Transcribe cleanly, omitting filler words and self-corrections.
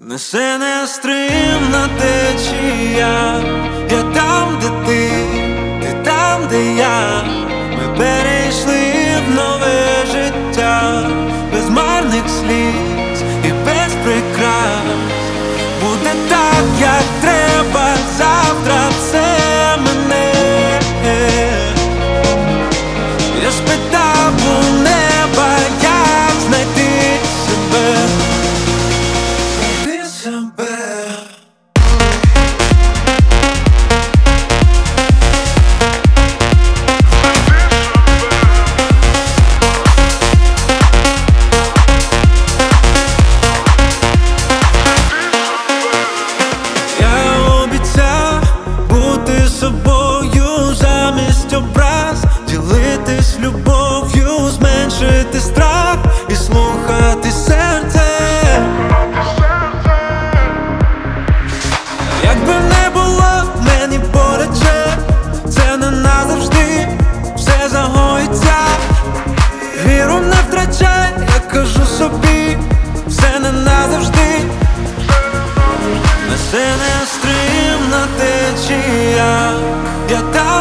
Несе нестримна течія, я там, де ти там, де я. Ми перейшли в нове життя, без марних сліз і без прикрас. Буде так, як треба, завтра все мене. Я спитав у неба, як знайти себе. Знайти себе. Собою замість образ, ділитись любов'ю, зменшити страх і слухати серце. Якби не було мені поряд же, це не назавжди, все загоїться. Віру не втрачай, я кажу собі, все не назавжди. Несе нестримна течія, я там.